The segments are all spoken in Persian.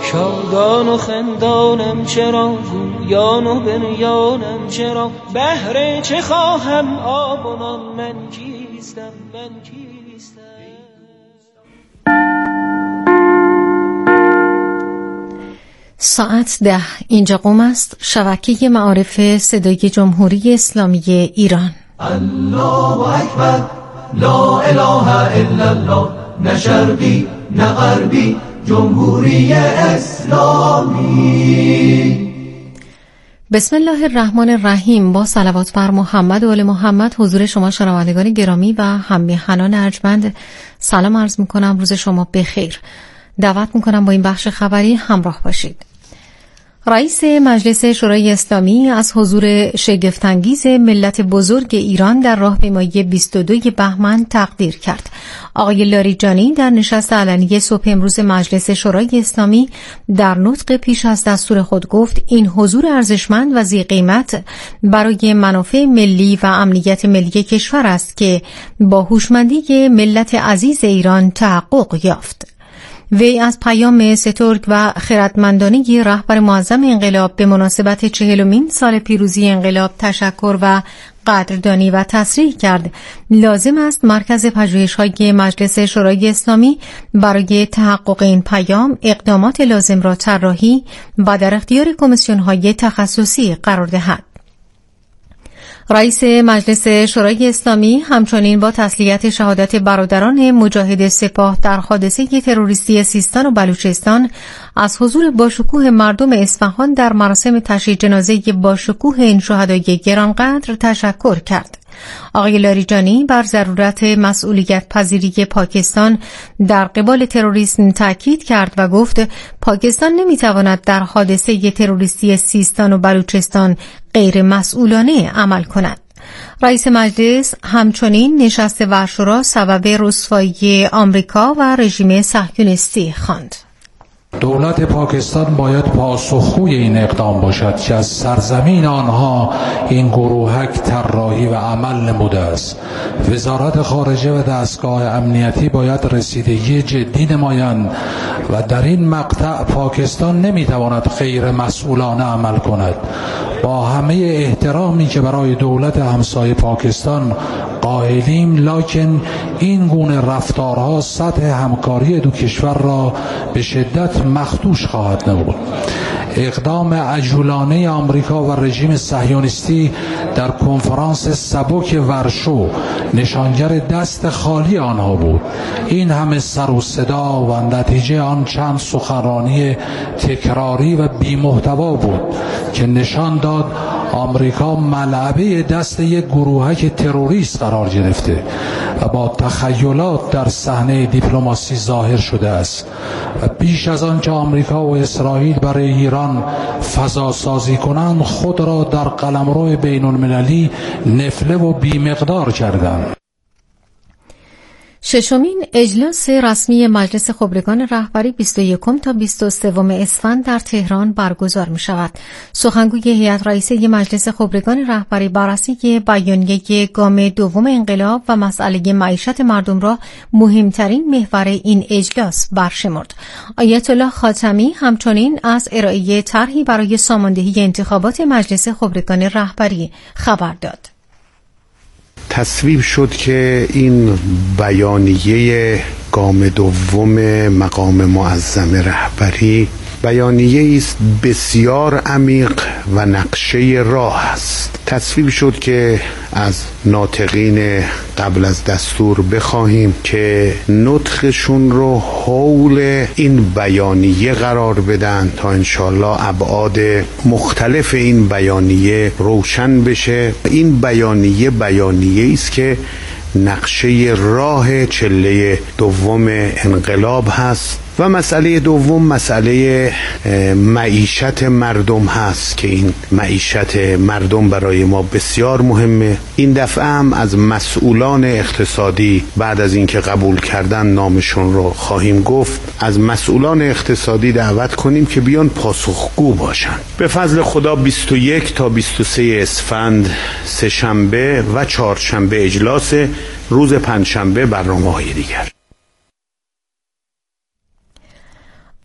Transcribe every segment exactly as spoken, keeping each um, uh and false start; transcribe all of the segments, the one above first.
شادان و خندانم چرا، گویان و بریانم چرا، بهر چه خواهم آب و نان، من کیستم من کیستم. ساعت ده. اینجا قم است، شبکه معارف صدای جمهوری اسلامی ایران. الله اکبر، لا اله الا الله، نه شرقی نه غربی، جمهوری اسلامی. بسم الله الرحمن الرحیم. با صلوات بر محمد و آل محمد حضور شما شنوندگان گرامی و هم‌میهنان ارجمند سلام عرض می‌کنم. روز شما بخیر. دعوت می‌کنم با این بخش خبری همراه باشید. رئیس مجلس شورای اسلامی از حضور شگفت‌انگیز ملت بزرگ ایران در راهپیمایی بیست و دو بهمن تقدیر کرد. آقای لاریجانی در نشست علنی صبح امروز مجلس شورای اسلامی در نطق پیش از دستور خود گفت این حضور ارزشمند و ذی قیمت برای منافع ملی و امنیت ملی کشور است که با هوشمندی ملت عزیز ایران تحقق یافت. وی از پیام سترگ و خردمندانه رهبر معظم انقلاب به مناسبت چهلمین سال پیروزی انقلاب تشکر و قدردانی و تصریح کرد لازم است مرکز پژوهش‌های مجلس شورای اسلامی برای تحقق این پیام اقدامات لازم را طراحی و در اختیار کمیسیون‌های تخصصی قرار دهد. رئیس مجلس شورای اسلامی همچنین با تسلیت شهادت برادران مجاهد سپاه در حادثه تروریستی سیستان و بلوچستان از حضور باشکوه مردم اصفهان در مراسم تشییع جنازه باشکوه این شهدای گرانقدر تشکر کرد. آقای لاریجانی بر ضرورت مسئولیت پذیری پاکستان در قبال تروریسم تاکید کرد و گفت پاکستان نمیتواند در حادثه تروریستی سیستان و بلوچستان غیر مسئولانه عمل کند. رئیس مجلس همچنین نشست ورشورا سبب رسوایی آمریکا و رژیم صهیونیستی خواند. دولت پاکستان باید پاسخگوی این اقدام باشد که از سرزمین آنها این گروهک طراحی و عمل نموده است. وزارت خارجه و دستگاه امنیتی باید رسیدگی جدی نمایند و در این مقطع پاکستان نمیتواند غیر مسئولانه عمل کند. با همه احترامی که برای دولت همسایه پاکستان قائلیم، لکن این گونه رفتارها سطح همکاری دو کشور را به شدت مخدوش خواهد نمود. اقدام عجولانه آمریکا و رژیم صهیونیستی در کنفرانس سبک ورشو نشانگر دست خالی آنها بود. این همه سر و صدا و نتیجه آن چند سخنرانی تکراری و بی‌محتوا بود که نشان داد آمریکا ملعبه دست یک گروهک تروریست قرار گرفته و با تخیلات در صحنه دیپلماسی ظاهر شده است و بیش از آن که آمریکا و اسرائیل برای ایران فضا سازی کنند، خود را در قلمرو بین المللی نفله و بیمقدار کردند. ششمین اجلاس رسمی مجلس خبرگان رهبری بیست و یکم تا بیست و سوم اسفند در تهران برگزار می شود. سخنگوی هیئت رئیسه مجلس خبرگان رهبری بررسی بیانیه گام دوم انقلاب و مسئله معیشت مردم را مهمترین محور این اجلاس برشمرد. آیت الله خاتمی همچنین از ارائه طرحی برای ساماندهی انتخابات مجلس خبرگان رهبری خبر داد. تصویب شد که این بیانیه گام دوم مقام معظم رهبری بیانیه است بسیار عمیق و نقشه راه است. تصویب شد که از ناطقین قبل از دستور بخواهیم که نطقشون رو حول این بیانیه قرار بدن تا انشالله ابعاد مختلف این بیانیه روشن بشه. این بیانیه بیانیه است که نقشه راه چله دوم انقلاب هست و مسئله دوم مسئله معیشت مردم هست که این معیشت مردم برای ما بسیار مهمه. این دفعه هم از مسئولان اقتصادی بعد از اینکه قبول کردن نامشون رو خواهیم گفت، از مسئولان اقتصادی دعوت کنیم که بیان پاسخگو باشن. به فضل خدا بیست و یک تا بیست و سه اسفند سه شنبه و چهارشنبه اجلاس، روز پنجشنبه برنامه‌های دیگر.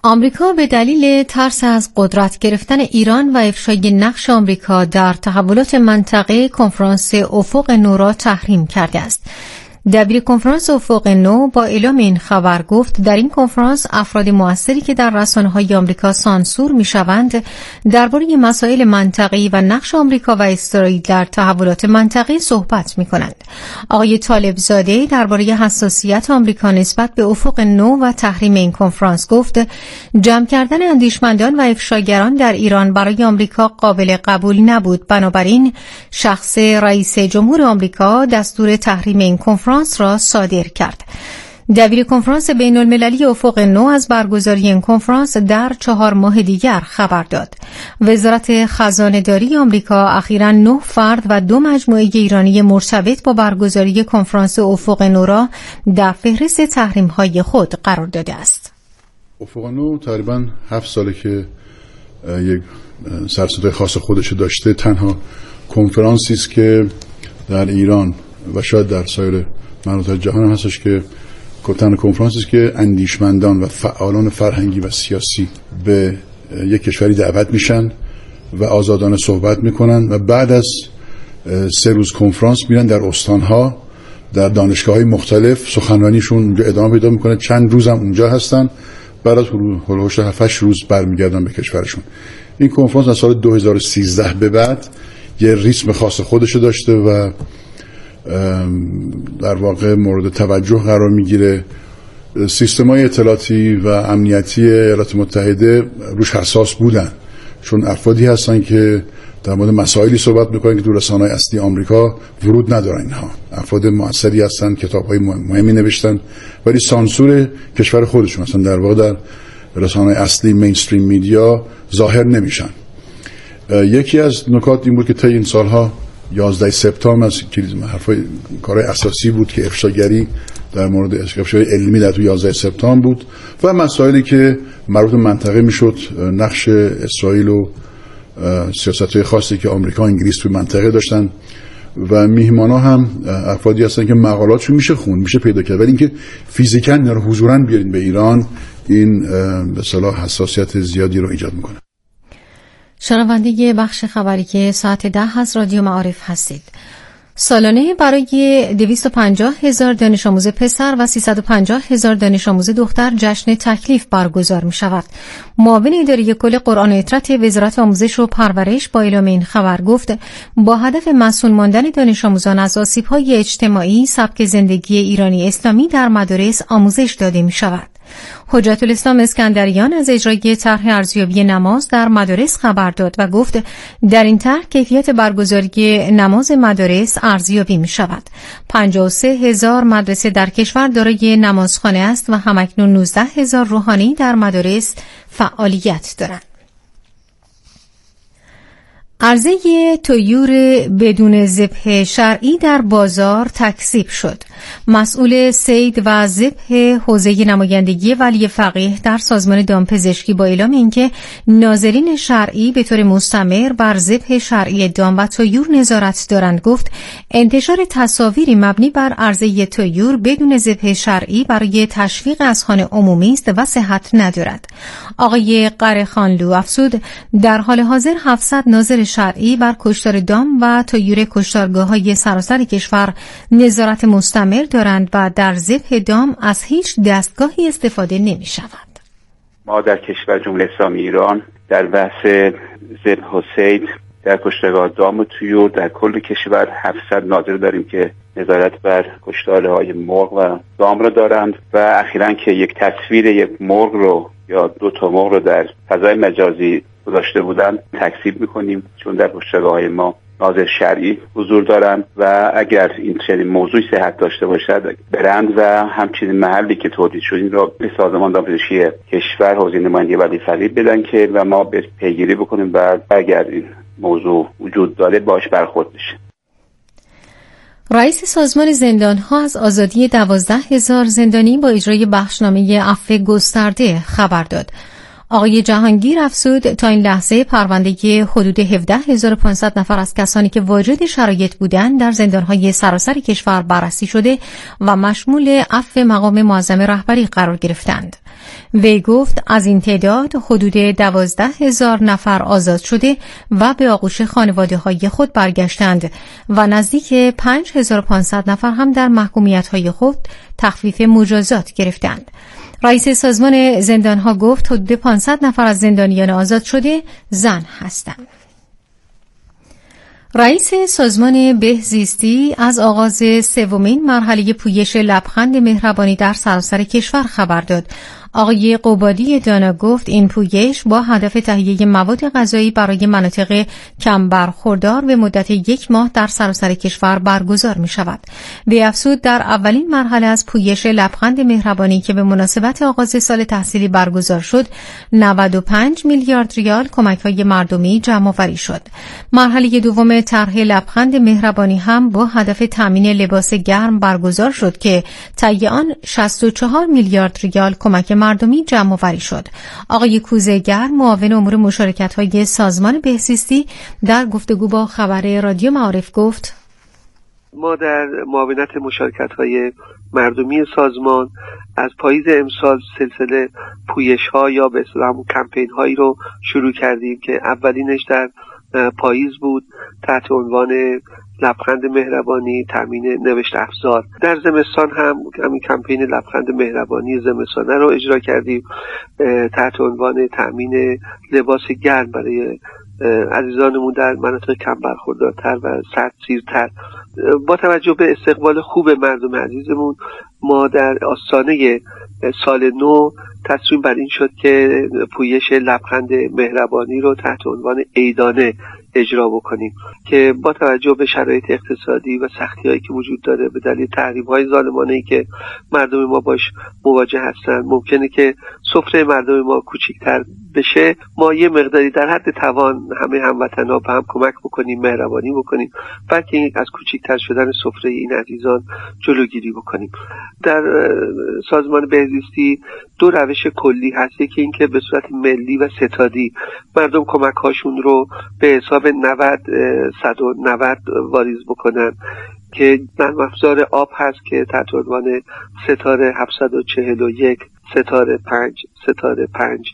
آمریکا به دلیل ترس از قدرت گرفتن ایران و افشای نقش آمریکا در تحولات منطقه کنفرانس افق نو را تحریم کرده است. دبیر کنفرانس افق نو با اعلام این خبر گفت در این کنفرانس افراد مؤثری که در رسانه‌های آمریکا سانسور می‌شوند درباره مسائل منطقه‌ای و نقش آمریکا و اسرائیل در تحولات منطقه صحبت می‌کنند. آقای طالبزاده درباره حساسیت آمریکا نسبت به افق نو و تحریم این کنفرانس گفت جمع کردن اندیشمندان و افشاگران در ایران برای آمریکا قابل قبول نبود، بنابراین شخص رئیس جمهور آمریکا دستور تحریم این کنفرانس را صادر کرد. دبیر کنفرانس بین المللی افق نو از برگزاری این کنفرانس در چهار ماه دیگر خبر داد. وزارت خزانه‌داری آمریکا اخیراً نه فرد و دو مجموعه ایرانی مرتبط با برگزاری کنفرانس افق نو را در فهرست تحریم‌های خود قرار داده است. افق نو تقریباً هفت ساله که یک سرصدای خاص خودش داشته. تنها کنفرانسی است که در ایران و شاید در سایر مناطق جهان هستش که تنها کنفرانسی است که اندیشمندان و فعالان فرهنگی و سیاسی به یک کشوری دعوت میشن و آزادانه صحبت میکنن و بعد از سه روز کنفرانس میرن در استانها در دانشگاه‌های مختلف سخنرانیشون اونجا ادامه پیدا میکنه. چند روز هم اونجا هستن، بعد از هولوش هفت هشت روز برمیگردن به کشورشون. این کنفرانس از سال دو هزار و سیزده به بعد یه ریتم خاص خودشو داشته و در واقع مورد توجه قرار میگیره. سیستم‌های اطلاعاتی و امنیتی ایالات متحده روش حساس بودن، چون افرادی هستن که در مورد مسائلی صحبت میکنن که تو رسانه‌های اصلی آمریکا ورود ندارن. اینها افراد موثری هستن، کتاب‌های مهمی نوشتن، ولی سانسور کشور خودشون هستن، در واقع در رسانه‌های اصلی مینستریم میدیا ظاهر نمیشن. یکی از نکات این بود که طی این سالها یازده سپتامبر از حرفای کارهای اساسی بود که افشاگری در مورد افشای علمی در تو یازده سپتامبر بود و مسائلی که مربوط منطقه میشد، نقش اسرائیل و سیاست‌های خاصی که آمریکا و انگلیس تو منطقه داشتن و میهمانا هم افرادی هستن که مقالاتشون میشه خون میشه پیدا کرد، ولی اینکه فیزیکاً یا حضوراً بیارین به ایران این به اصطلاح حساسیت زیادی رو ایجاد میکنه. شنونده بخش خبری که ساعت ده از رادیو معارف هستید. سالانه برای دویست و پنجاه هزار دانش آموز پسر و سیصد و پنجاه هزار دانش آموز دختر جشن تکلیف برگزار می شود. معاون اداره کل قرآن و اطرت وزارت آموزش و پرورش با اعلام این خبر گفت با هدف مسئول ماندن دانش آموزان از آسیب‌های اجتماعی، سبک زندگی ایرانی اسلامی در مدارس آموزش داده می شود. حجت الاسلام اسکندریان از اجرای طرح ارزیابی نماز در مدارس خبر داد و گفت در این طرح کیفیت برگزاری نماز مدارس ارزیابی می شود. پنجاه و سه هزار مدرسه در کشور دارای نمازخانه است و همکنون نوزده هزار روحانی در مدارس فعالیت دارند. عرضه طیور بدون ذبح شرعی در بازار تکذیب شد. مسئول صید و ذبح حوزه نمایندگی ولی فقیه در سازمان دامپزشکی با اعلام اینکه ناظرین شرعی به طور مستمر بر ذبح شرعی دام و طیور نظارت دارند گفت انتشار تصاویری مبنی بر عرضه طیور بدون ذبح شرعی برای تشویق اذهان عمومی است و صحت ندارد. آقای قره‌خانلو افزود در حال حاضر هفتصد ناظر شرعی بر کشتار دام و طیور کشتارگاه‌های سراسر کشور نظارت مستمر دارند و در ذبح دام از هیچ دستگاهی استفاده نمی شود. ما در کشور جمهوری اسلامی ایران در بحث ذبح و صید در کشتارگاه دام و طیور در کل کشور هفتصد ناظر داریم که نظارت بر کشتارهای مرغ و دام را دارند و اخیراً که یک تصویر یک مرغ رو یا دو تا مرغ رو در فضای مجازی گذاشته بودن تکذیب میکنیم، چون در کشتارگاه‌های ما ناظر شرعی حضور دارند و اگر این چنین موضوعی صحت داشته باشد برند و همچنین محلی که تولید شد این را به سازمان دامپزشکی کشور حوزه نمایندگی ولی فقیه بدن که و ما به پیگیری بکنیم و اگر این موضوع وجود داره باش برخورد بشه. رئیس سازمان زندان‌ها از آزادی دوازده هزار زندانی با اجرای بخشنامه عفو گسترده خبر داد. آقای جهانگیر افزود تا این لحظه پرونده حدود هفده هزار و پانصد نفر از کسانی که واجد شرایط بودند در زندانهای سراسر کشور بررسی شده و مشمول عفو مقام معظم رهبری قرار گرفتند. وی گفت از این تعداد حدود دوازده هزار نفر آزاد شده و به آغوش خانواده های خود برگشتند و نزدیک پنج هزار و پانصد نفر هم در محکومیت های خود تخفیف مجازات گرفتند. رئیس سازمان زندانها گفت حدود پانصد نفر از زندانیان آزاد شده زن هستند. رئیس سازمان بهزیستی از آغاز سومین مرحله پویش لبخند مهربانی در سراسر کشور خبر داد. آقای قبادی دانا گفت این پویش با هدف تهیه مواد غذایی برای مناطق کم برخوردار به مدت یک ماه در سراسر کشور برگزار می شود. وی افزود در اولین مرحله از پویش لبخند مهربانی که به مناسبت آغاز سال تحصیلی برگزار شد، نود و پنج میلیارد ریال کمک‌های مردمی جمع‌آوری شد. مرحله دوم طرح لبخند مهربانی هم با هدف تامین لباس گرم برگزار شد که طی آن شصت و چهار میلیارد ریال کمک مردمی جمع آوری شد. آقای کوزه‌گر معاون امور مشارکت‌های سازمان بهزیستی در گفتگو با خبر رادیو معارف گفت: ما در معاونت مشارکت‌های مردمی سازمان از پاییز امسال سلسله پویش‌ها یا به اصطلاح همون کمپین‌هایی رو شروع کردیم که اولینش در پاییز بود تحت عنوان لبخند مهربانی تامین نوشت افزار. در زمستان هم همین کمپین لبخند مهربانی زمستانه رو اجرا کردیم تحت عنوان تامین لباس گرم برای عزیزانمون در مناطق کم برخوردارتر و سردسیرتر. با توجه به استقبال خوب مردم عزیزمون ما در آستانه سال نو تصمیم بر این شد که پویش لبخند مهربانی رو تحت عنوان عیدانه اجرا بکنیم که با توجه به شرایط اقتصادی و سختی‌هایی که وجود داره به دلیل تحریم‌های ظالمانه‌ای که مردم ما باش مواجه هستن، ممکنه که سفره مردم ما کوچکتر بشه. ما یه مقداری در حد توان همه هموطن‌ها به هم کمک بکنیم، مهربانی بکنیم، بلکه از کوچکتر شدن سفره این عزیزان جلوگیری بکنیم. در سازمان بهزیستی دو روش کلی هست، یکی این که به صورت ملی و ستادی مردم کمک‌هاشون رو به حساب نود صد و نود واریز بکنن که نرم افزار آب هست که تحت عنوان ستاره هفتصد و چهل و یک ستاره پنج ستاره پنج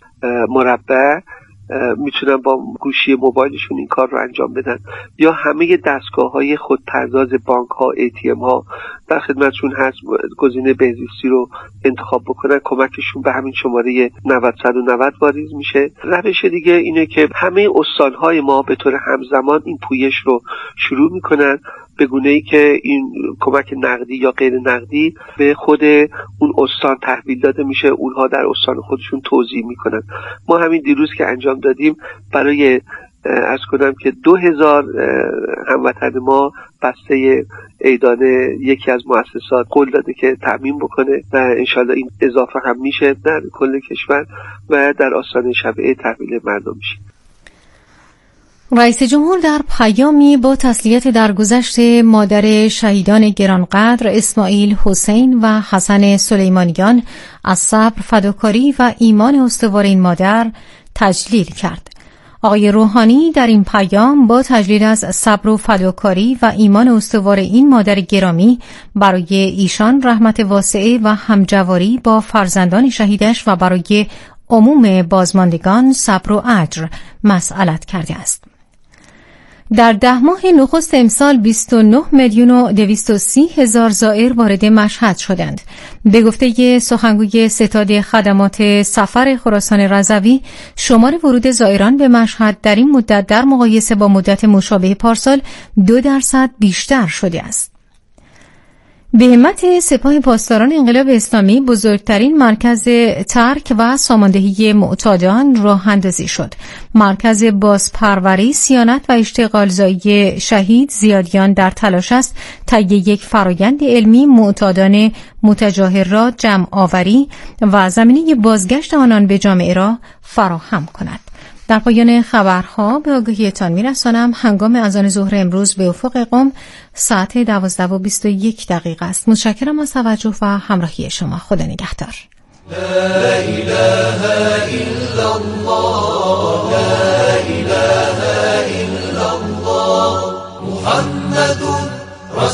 مربع میتونن با گوشی موبایلشون این کار رو انجام بدن، یا همه دستگاه‌های خودپرداز بانک‌ها، ای تی ام ها در خدمتشون هست، گزینه بهزیستی رو انتخاب بکنن، کمکشون به همین شماره نود صد و نود واریز میشه. روش دیگه اینه که همه استان‌های ما به طور همزمان این پویش رو شروع میکنن، به گونه‌ای که این کمک نقدی یا غیر نقدی به خود اون استان تحویل داده میشه، اونها در استان خودشون توزیع میکنن. ما همین دیروز که انجام دادیم برای عرض کنم که دو هزار هموطن ما بسته عیدانه یکی از مؤسسات قول داده که تامین بکنه و انشالله این اضافه هم میشه در کل کشور و در آستانه شب عید تحویل مردم میشه. رئیس جمهور در پیامی با تسلیت درگذشت مادر شهیدان گرانقدر اسماعیل حسین و حسن سلیمانیان از صبر، فداکاری و ایمان استوار این مادر تجلیل کرد. آقای روحانی در این پیام با تجلیل از صبر و فداکاری و ایمان استوار این مادر گرامی برای ایشان رحمت واسعه و همجواری با فرزندان شهیدش و برای عموم بازماندگان صبر و اجر مسئلت کرده است. در ده ماه نخست امسال بیست و نه میلیون و دویست و سی هزار زائر وارد مشهد شدند. به گفته سخنگوی ستاد خدمات سفر خراسان رضوی، شمار ورود زائران به مشهد در این مدت در مقایسه با مدت مشابه پارسال دو درصد بیشتر شده است. به همت سپاه پاسداران انقلاب اسلامی بزرگترین مرکز ترک و ساماندهی معتادان راه اندازی شد. مرکز بازپروری، صیانت و اشتغالزایی شهید زیادیان در تلاش است طی یک فرایند علمی معتادان متجاهر را جمع آوری و زمینه بازگشت آنان به جامعه را فراهم کند. در پایان خبرها به آگاهیتان می‌رسانم هنگام اذان ظهر امروز به افق قم ساعت دوازده و بیست و یک دقیقه است. متشکرم از توجه و همراهی شما. خدا نگهدار. لا اله الا الله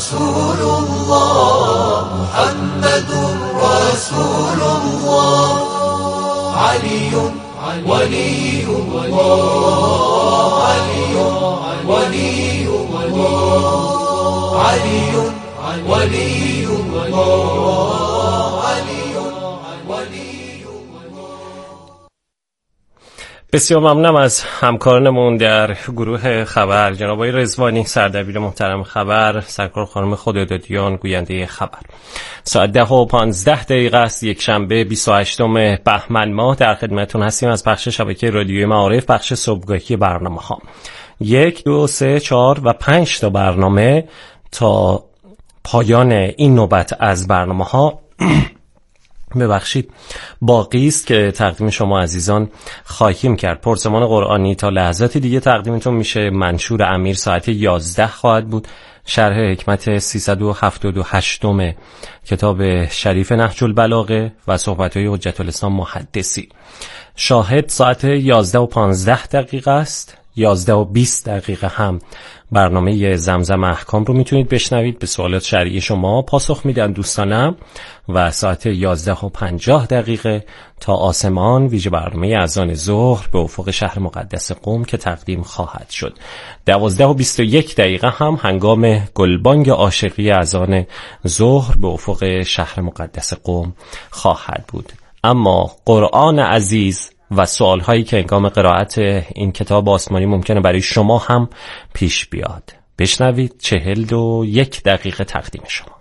رسول الله محمد رسول الله علی ولی الله علی ولی الله علی ولی الله علی ولی الله. بسیار ممنونم از همکارانمون در گروه خبر، جناب آقای رضوانی سردبیر محترم خبر، سرکار خانم خدادادیان گوینده خبر. ساعت ده و پانزده دقیقه است، یک شنبه بیست و هشتم بهمن ماه، در خدمتتون هستیم از پخش شبکه رادیوی معارف، پخش صبحگاهی برنامه ها. یک، دو، سه، چهار و پنج تا برنامه تا پایان این نوبت از برنامه ها ببخشید باقی است که تقدیم شما عزیزان خواهیم کرد. پرسمان قرآنی تا لحظات دیگه تقدیمتون میشه. منشور امیر ساعت یازده خواهد بود. شرح حکمت سیصد و هفتاد و هشتم کتاب شریف نهج البلاغه و صحبت‌های حجت الاسلام محدثی. شاهد ساعت یازده و پانزده دقیقه است. یازده و بیست دقیقه هم برنامه زمزم احکام رو میتونید بشنوید. به سوالات شرعی شما پاسخ میدن دوستانم. و ساعت یازده و پنجاه دقیقه تا آسمان، ویژه برنامه اذان ظهر به افق شهر مقدس قم که تقدیم خواهد شد. دوازده و بیست و یک دقیقه هم هنگام گلبانگ عاشقی اذان ظهر به افق شهر مقدس قم خواهد بود. اما قرآن عزیز و سوالهایی که هنگام قرائت این کتاب آسمانی ممکنه برای شما هم پیش بیاد. بشنوید. چهل و یک دقیقه تقدیم شما.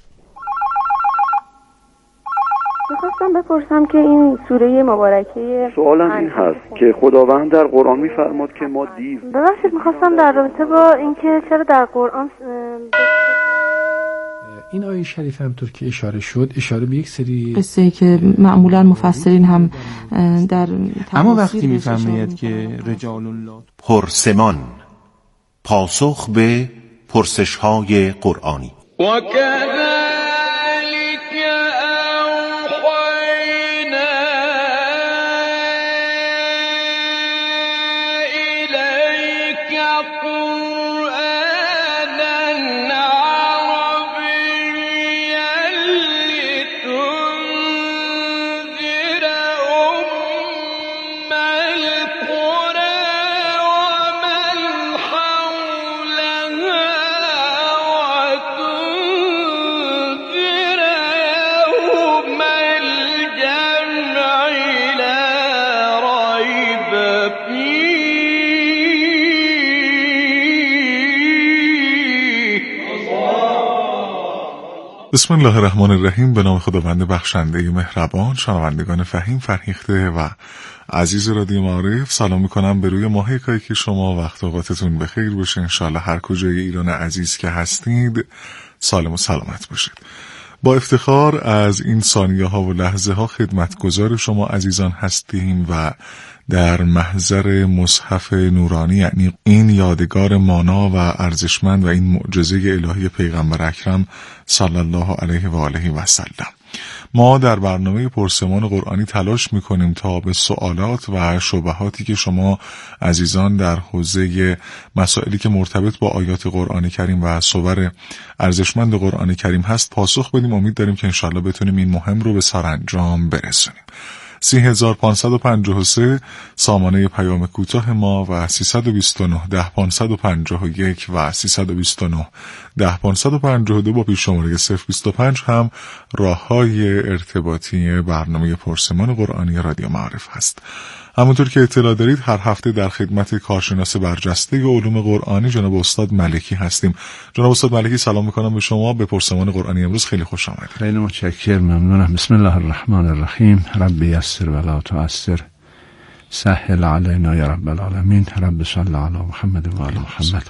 میخواستم بپرسم که این سوره مبارکه، سوالم این هست که خداوند در قرآن میفرماد که ما دیو، ببخشید میخواستم در رابطه با اینکه چرا در قرآن این آیه شریف همطور که اشاره شد اشاره به یک سری قصه که معمولا مفسرین هم در اما وقتی میفرماید که رجال الله پرسمان، پاسخ به پرسش‌های قرآنی. و بسم الله الرحمن الرحیم. به نام خداوند بخشنده مهربان. شنوندگان فهیم فرهیخته و عزیز رادیو معارف، سلام میکنم به روی ماه یکایی که شما وقت اوقاتتون بخیر باشه. انشالله هر کجای ایران عزیز که هستید سالم و سلامت باشید. با افتخار از این ثانیه ها و لحظه ها خدمتگزار شما عزیزان هستیم و در محضر مصحف نورانی، یعنی این یادگار مانا و ارزشمند و این معجزه الهی پیغمبر اکرم صلی الله علیه و آله و سلم، ما در برنامه پرسمان قرآنی تلاش میکنیم تا به سوالات و شبهاتی که شما عزیزان در حوزه مسائلی که مرتبط با آیات قرآن کریم و صور ارزشمند قرآن کریم هست پاسخ بدیم. امید داریم که انشاءالله بتونیم این مهم رو به سرانجام برسونیم. سی هزار پانصد و پنجاه و سه سامانه پیام کوتاه ما و سیصد و بیست و نه ده پانصد و پنجاه و یک و سیصد و بیست و نه ده پانصد و پنجاه و دو با پیش شماره صفر بیست و پنج هم راه‌های ارتباطی برنامه پرسمان قرآنی رادیو معارف هست. همونطور که اطلاع دارید هر هفته در خدمت کارشناس برجسته علوم قرآنی جناب استاد ملکی هستیم. جناب استاد ملکی سلام میکنم به شما. به پرسمان قرآنی امروز خیلی خوش آمدید. خیلی متشکرم، ممنونم. بسم الله الرحمن الرحیم. رب یسر ولا تعسر، سهل علینا یا رب العالمین. رب صل علی محمد و آل محمد.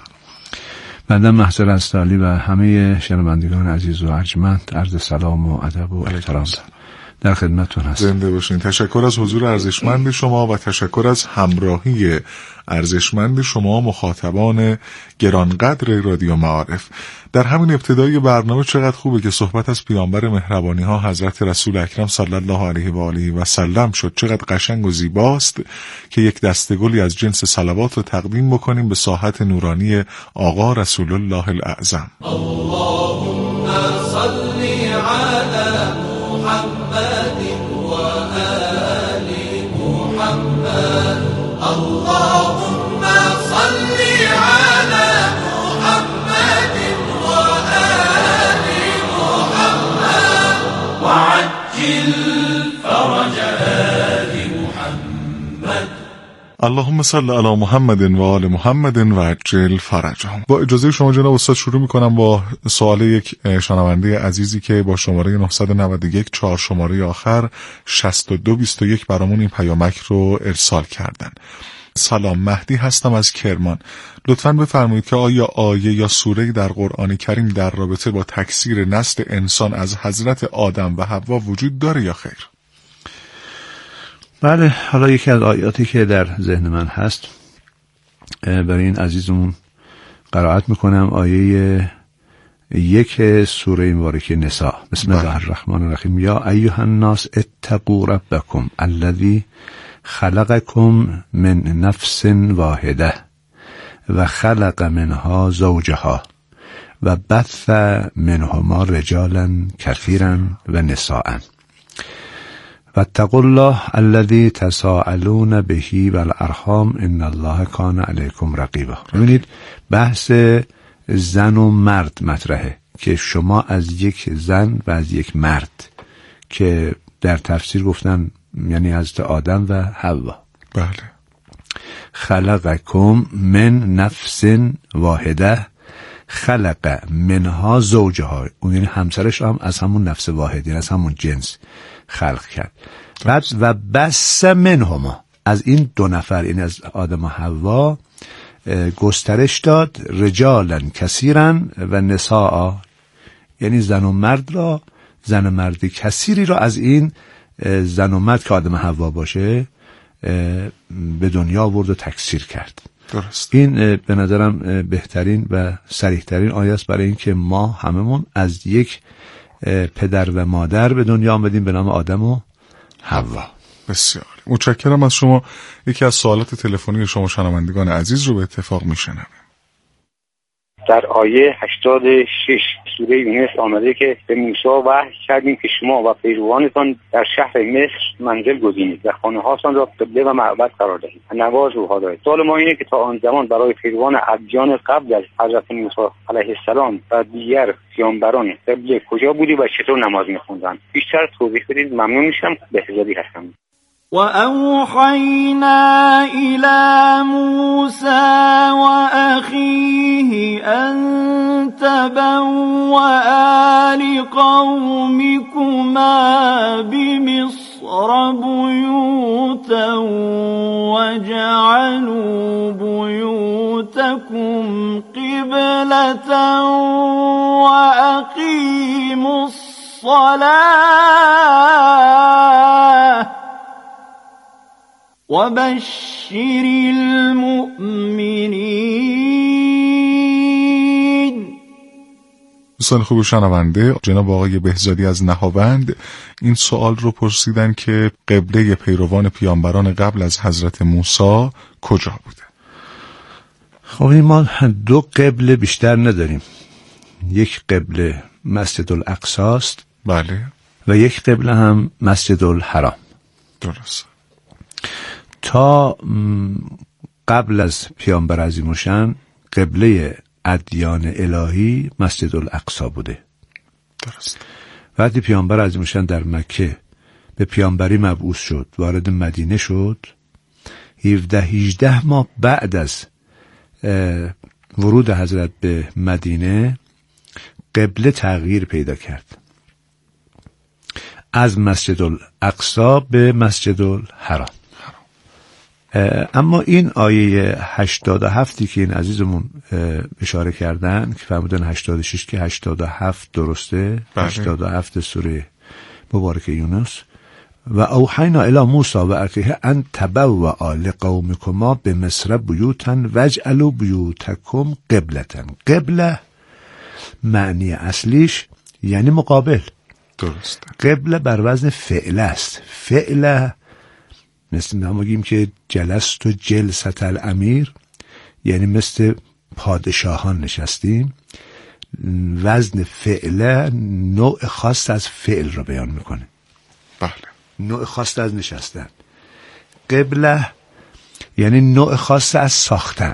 بعدم محضر از تعالی و همه شنوندگان عزیز و ارجمند عرض سلام و ادب و احترام. در خدمتتون هستم. زنده باشین. تشکر از حضور ارزشمند شما و تشکر از همراهی ارزشمند شما مخاطبان گرانقدر رادیو معارف. در همین ابتدای برنامه چقدر خوبه که صحبت از پیامبر مهربانی ها حضرت رسول اکرم صلی الله علیه و آله و سلم شد. چقدر قشنگ و زیباست که یک دستگلی از جنس صلوات رو تقدیم بکنیم به ساحت نورانی آقا رسول الله الاعظم. اللهم صل علی محمد و آل محمد. اللهم صل علی محمد و آل محمد وعجل فرج آل محمد. اللهم صل علی محمد و آل محمد و عجل فرجهم. با اجازه شما جناب استاد شروع میکنم با سوال یک شنونده عزیزی که با شماره نه نه یک چهار شماره آخر شصت و دو بیست و یک برامون این پیامک رو ارسال کردن. سلام، مهدی هستم از کرمان. لطفاً بفرمایید که آیا آیه یا سوره در قرآن کریم در رابطه با تکثیر نسل انسان از حضرت آدم و حوا وجود داره یا خیر؟ بله، حالا یکی از آیاتی که در ذهن من هست برای این عزیزمون قرائت میکنم. آیه یک سوره مبارکه نساء. بسم الله الرحمن الرحیم. یا ایها الناس اتقوا ربکم الذی خلقکم من نفس واحده و خلق منها زوجها و بث منهما رجالا کثیرا و نساء و اتقوا الله الذی تساءلون به والارحام ان الله کان علیکم رقیبا. ببینید بحث زن و مرد مطرحه که شما از یک زن و از یک مرد که در تفسیر گفتن یعنی حضرت آدم و حوا. بله. خلقکم من نفس واحده خلق منها زوجها، اون یعنی همسرش هم از همون نفس واحدی، از همون جنس خلق کرد. بعد و بس منهما، از این دو نفر یعنی از آدم و حوا گسترش داد رجالا کثیرا و نساء، یعنی زن و مرد را، زن و مرد کثیری را از این زن و مرد که آدم حوا باشه به دنیا آورد و تکثیر کرد. درست. این به نظرم بهترین و صریح‌ترین آیه است برای اینکه ما هممون از یک پدر و مادر به دنیا آمدیم به نام آدم و حوا. بسیار متشکرم از شما. یکی از سوالات تلفنی شما شنوندگان عزیز رو به اتفاق میشنویم. در آیه هشتاد و شش سوره یونس آمده که به موسی وحی کردیم که شما و پیروانتان در شهر مصر منزل گزینید و خانه هاتان را قبله و معبد قرار دهید و نواز روها دارید. سوال ما اینه که تا آن زمان برای پیروان ادیان قبل از حضرت موسی علیه السلام و دیگر پیامبران قبله کجا بودی و چطور نماز می‌خوندن؟ بیشتر توضیح بدید ممنون میشم. بهزادی هستم. وأوحينا إلى موسى وأخيه أن تبوأ لقومكما بمصر بيوتا وجعلوا بيوتكم قبلة وأقيموا الصلاة وبشر المؤمنین. دوستان خوب شنونده، جناب آقای بهزادی از نهاوند این سوال رو پرسیدن که قبله پیروان پیامبران قبل از حضرت موسی کجا بوده؟ خب ما دو قبله بیشتر نداریم. یک قبله مسجد الاقصی است، بله، و یک قبله هم مسجد الحرام. درست. تا قبل از پیامبر عظیم الشأن قبله ادیان الهی مسجد الاقصی بوده. درست. وقتی پیامبر عظیم الشأن در مکه به پیامبری مبعوث شد، وارد مدینه شد، هفده هجده ماه بعد از ورود حضرت به مدینه قبله تغییر پیدا کرد، از مسجد الاقصی به مسجد الحرام. اما این آیه هشتاد و هفتی که این عزیزمون اشاره کردن که فرمودن هشتاد و شش که هشتاد و هفت درسته، بله. هشتاد و هفت سوره مبارکه یونس، و اوحینا الی موسی و اخیه ان تبوأ لقومکما بمصر بیوتا واجعلوا بیوتکم قبلة. قبله معنی اصلیش یعنی مقابل. درست. قبله بر وزن فعل است. فعله مثل نمگیم که جلست و جلست الامیر، یعنی مثل پادشاهان نشستیم. وزن فعله نوع خاص از فعل رو بیان میکنه. بله. نوع خاص از نشستن. قبله یعنی نوع خاص از ساختن.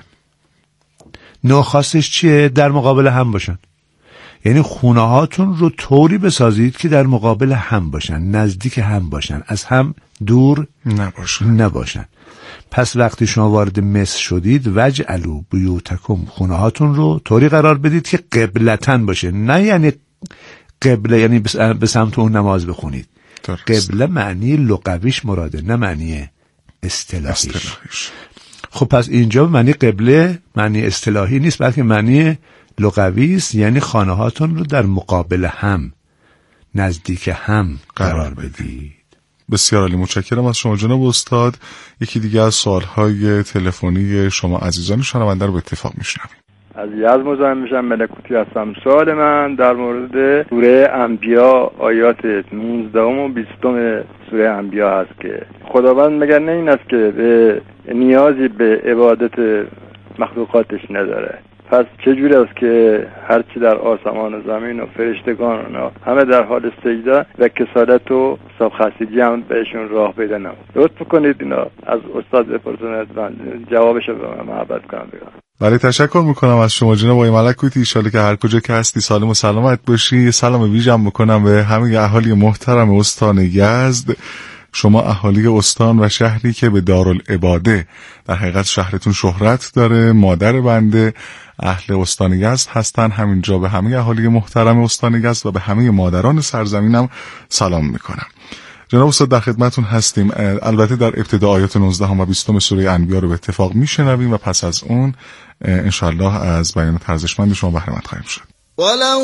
نوع خاصش چیه؟ در مقابل هم باشن. یعنی خونه هاتون رو طوری بسازید که در مقابل هم باشن، نزدیک هم باشن، از هم دور نباشن. نباشن. پس وقتی شما وارد مصر شدید وجعلوا بیوتکم، خونه هاتون رو طوری قرار بدید که قبلتن باشه. نه یعنی قبله یعنی به سمت اون نماز بخونید. درست. قبله معنی لغویش مراده، نه معنی اصطلاحیش. اصطلاحیش. خب پس اینجا معنی قبله معنی اصطلاحی نیست، بلکه معنی لغوی است، یعنی خانه هاتون رو در مقابل هم، نزدیک هم قرار بدید. بسیار عالی، متشکرم از شما جناب استاد. یکی دیگه از سوالهای تلفنی شما عزیزان شنونده رو به اتفاق میشنویم. از یزد مزاحم میشم، ملکوتی هستم. سوال من در مورد سوره انبیا آیات نوزده و بیست سوره انبیا هست که خداوند مگر نه این است که به نیازی به عبادت مخلوقاتش نداره؟ پس چجوری است که هرچی در آسمان و زمین و فرشتگان و همه در حال سجده و کسالت و صاف خستگی هم بهشون راه پیدا نمود؟ لطف کنید اینا از استاد بپرسونید، من جوابش رو به من محبت کنم بگم. بله، تشکر میکنم از شما جناب آقای ملکوتی. ایشالا که هر کجا که هستی سالم و سلامت باشی. یه سلام ویژه‌ام میکنم به همه اهالی محترم استان یزد. شما اهالی استان و شهری که به دارالعباده در حقیقت شهرتون شهرت داره، مادر بنده اهل استان یزد هستن. همینجا به همه اهالی محترم استان یزد و به همه مادران سرزمینم سلام میکنم. جناب استاد در خدمتون هستیم. البته در ابتدا آیات نوزده و بیست سوره انبیا رو به اتفاق میشنویم و پس از اون انشالله از بیان ارزشمند شما بهره مند خواهیم شد. وله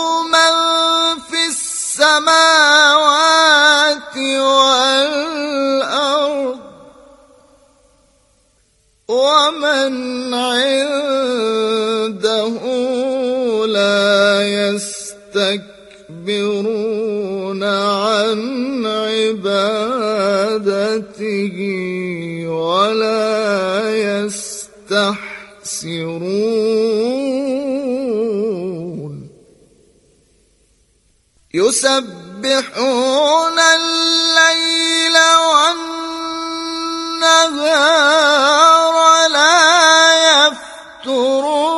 من فی السماوات والارض ومن عنده لا يستكبرون عن عبادته ولا يستحسرون يسبحون الليل والنهار لا يفترون.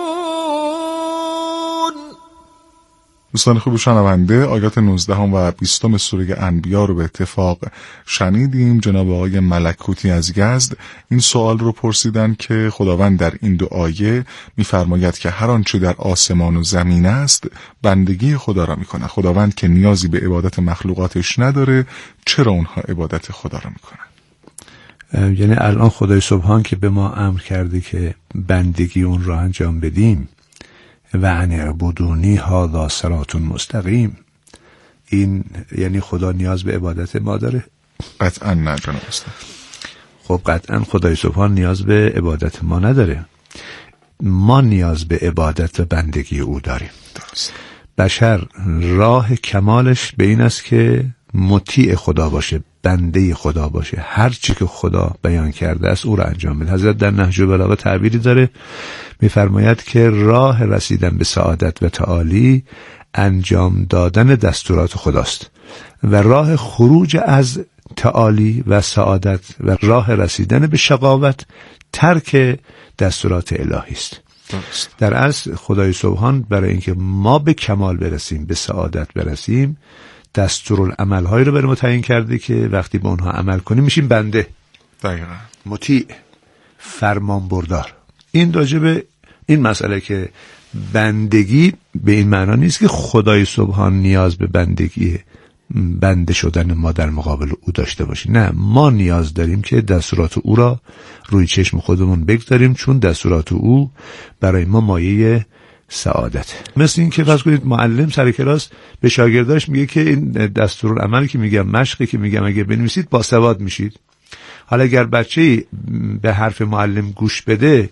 دوستان خوب شنونده، آیات نوزده و بیست سوره انبیا رو به اتفاق شنیدیم. جناب آقای ملکوتی از یزد این سوال رو پرسیدن که خداوند در این دو آیه می‌فرماید که هر آنچه در آسمان و زمین است بندگی خدا را می‌کنه. خداوند که نیازی به عبادت مخلوقاتش نداره، چرا اونها عبادت خدا را می‌کنن؟ یعنی الان خدای سبحان که به ما امر کرده که بندگی اون را انجام بدیم و ان اعبدونی هذا صراط مستقیم، این یعنی خدا نیاز به عبادت ما داره؟ قطعا نه جناب استاد. خب قطعا خدای سبحان نیاز به عبادت ما نداره، ما نیاز به عبادت و بندگی او داریم. درست. بشر راه کمالش به این است که مطیع خدا باشه، بنده خدا باشه، هر چی که خدا بیان کرده است او را انجام بده. حضرت در نهج البلاغه تعبیری داره، میفرماید که راه رسیدن به سعادت و تعالی انجام دادن دستورات خداست و راه خروج از تعالی و سعادت و راه رسیدن به شقاوت ترک دستورات الهی است. در اصل خدای سبحان برای اینکه ما به کمال برسیم، به سعادت برسیم، دستورالعمل هایی رو برای ما تعیین کرده که وقتی به اونها عمل کنیم میشیم بنده، دقیقاً مطیع، فرمان بردار. این راجب این مسئله که بندگی به این معنا نیست که خدای سبحان نیاز به بندگی بنده شدن ما در مقابل او داشته باشیم. نه، ما نیاز داریم که دستورات او را روی چشم خودمون بگذاریم، چون دستورات او برای ما مایه سعادت. مثل این که فرض کنید معلم سر کلاس به شاگرداش میگه که این دستورالعملی که میگم، مشقی که میگم اگه بنویسید باسواد میشید. حالا اگر بچه‌ای به حرف معلم گوش بده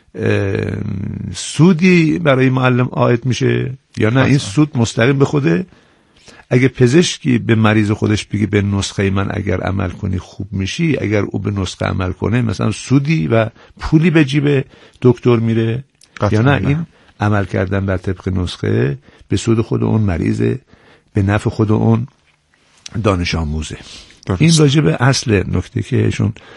سودی برای معلم عائد میشه یا نه؟ این سود مستقیم به خوده. اگه پزشکی به مریض خودش بگه به نسخه من اگر عمل کنی خوب میشی، اگر او به نسخه عمل کنه مثلا سودی و پولی به جیب دکتر میره یا نه؟ این عمل کردن بر طبق نسخه به سود خود اون مریضه، به نفع خود اون دانش آموزه. این راجع به اصل نکته که ایشون